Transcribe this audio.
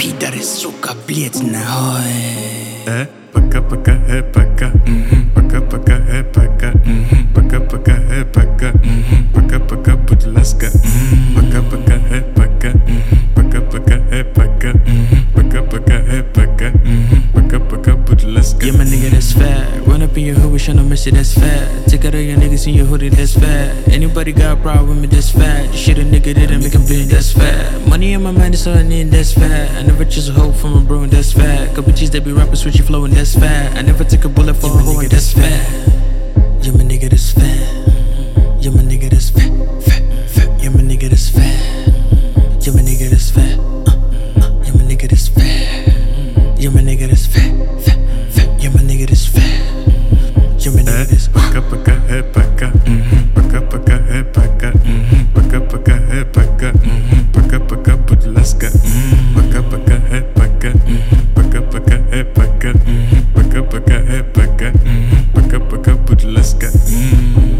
Pidare, suka, bliec na hoj. Пока, пока, пока. Пока, пока, пока. Пока, пока, пока. Пока, пока, будь ласка. Пока, пока, пока. Пока, пока, пока. Пока, пока, пока. Пока, пока, будь ласка. Yeah, my nigga, that's fat. Run up in your hood, we tryna miss it, that's fat. Take out all your niggas in your hoodie, that's fat. Anybody got a problem with me, that's fat. Shit a nigga didn't make him bleed, that's fat. Money in my mind, that's all I need, that's fat. I never choose a hoe from a bro, and that's fat. Couple G's that be rapping, switchy flow, and that's fat. I never took a bullet for a hoe, and that's fat. Yeah, my nigga, that's fat. Yeah, my nigga, that's fat, fat, fat. Yeah, my nigga, that's fat. Yeah, my nigga, that's fat. Yeah, my nigga, that's fat. Yeah, my nigga, that's fat, fat, fat. Yeah, my nigga, that's fat. Yeah, my nigga, that's Пока, пока, пока. Пока, пока, пока. Пока, пока, пока. Пока, пока, будь ласка. Пока, пока, пока. Пока, пока, пока. Пока, пока, пока. Пока, пока, будь ласка.